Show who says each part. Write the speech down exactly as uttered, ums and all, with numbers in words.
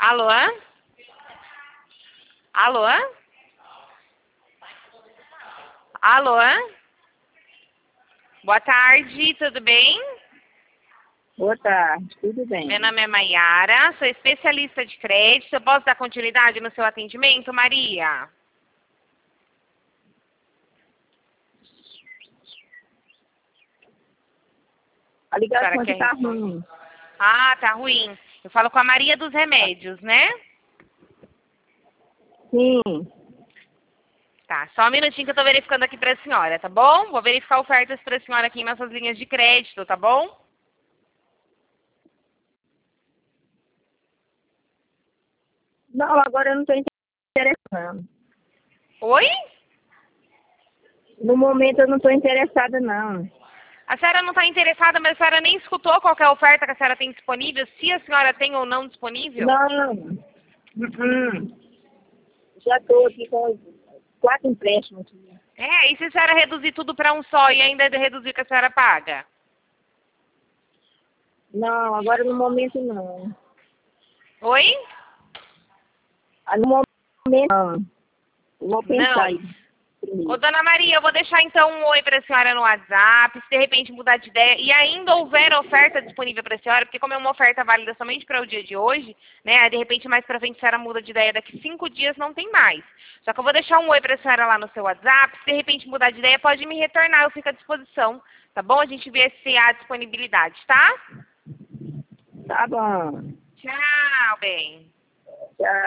Speaker 1: Alô? Alô? Alô? Boa tarde, tudo bem?
Speaker 2: Boa tarde, tudo bem?
Speaker 1: Meu nome é Maiara, sou especialista de crédito. Eu posso dar continuidade no seu atendimento, Maria?
Speaker 2: A ligação
Speaker 1: Será que
Speaker 2: aqui
Speaker 1: é
Speaker 2: tá
Speaker 1: resposta?
Speaker 2: ruim.
Speaker 1: Ah, tá ruim. Eu falo com a Maria dos Remédios, né?
Speaker 2: Sim,
Speaker 1: Tá, só um minutinho que eu tô verificando aqui pra senhora, tá bom? Vou verificar ofertas pra senhora aqui em nossas linhas de crédito, tá bom?
Speaker 2: não, agora eu não estou interessada.
Speaker 1: Oi?
Speaker 2: No momento eu não estou interessada, não.
Speaker 1: A senhora não está interessada, mas a senhora nem escutou qual que é a oferta que a senhora tem disponível, se a senhora tem ou não disponível?
Speaker 2: Não, uh-uh. Já estou aqui com quatro empréstimos.
Speaker 1: É, e se a senhora reduzir tudo para um só e ainda reduzir o que a senhora paga?
Speaker 2: Não, agora no momento não.
Speaker 1: Oi?
Speaker 2: Ah, no momento não. Eu vou pensar
Speaker 1: Não.
Speaker 2: aí primeiro.
Speaker 1: Ô, dona Maria, eu vou deixar então um oi para a senhora no WhatsApp, se de repente mudar de ideia e ainda houver oferta disponível para a senhora, porque como é uma oferta válida somente para o dia de hoje, né, de repente mais para frente a senhora muda de ideia, daqui cinco dias não tem mais. Só que eu vou deixar um oi para a senhora lá no seu WhatsApp, se de repente mudar de ideia pode me retornar, eu fico à disposição, tá bom? A gente vê se há disponibilidade, tá?
Speaker 2: Tá bom.
Speaker 1: Tchau, bem.
Speaker 2: Tchau.